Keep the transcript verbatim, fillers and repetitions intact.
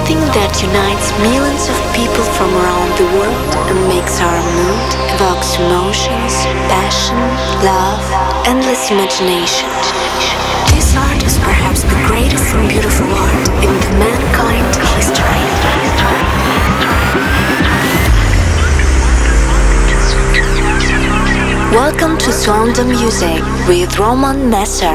something that unites millions of people from around the world and makes our mood, evokes emotions, passion, love, endless imagination. This art is perhaps the greatest and beautiful art in the mankind history. Welcome to Sound the Music with Roman Messer.